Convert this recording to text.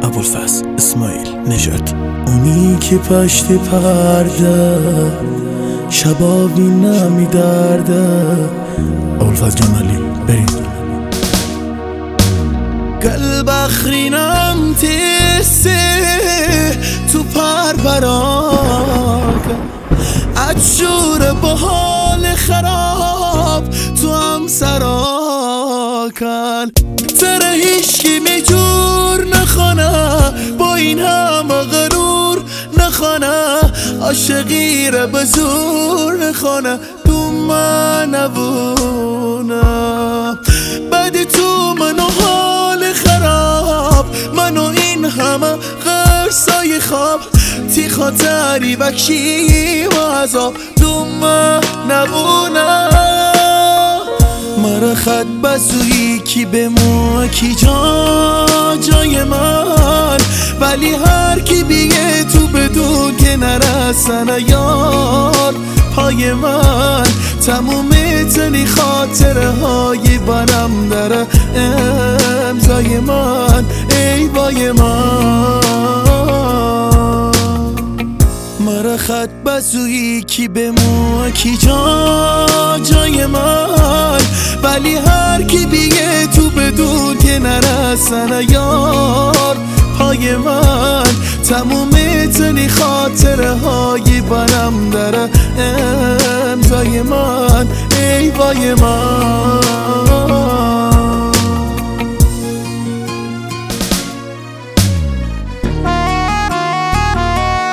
ابوالفضل اسماعیل نژاد. اونی که پشت پرده شبابی نمیدرده. ابوالفضل جمالی بریم. قلب اخرینم تیسته تو پرپراکه، عجور با حال خراب تو هم سراکن. سر هیشکی میجور نخانه، با این همه غرور نخانه، عاشقی را به زور نخانه، تو من نبونه. بعد تو منو حال خراب، منو این همه غرصای خواب، تی خاطری بکشی و عذاب، تو من نبونه. مرا خط بسویی کی به مو کی جای من، ولی هر کی بیه تو بدون که نرسنه یار پای من. تموم تنی خاطره های برم داره امضای من، ای وای من. مرا خط بسویی کی به مو کی جای من، ولی هر کی بیه تو بدون که نرسنه یار پای من. تموم تنی خاطره های برم داره امضای من، ای وای من.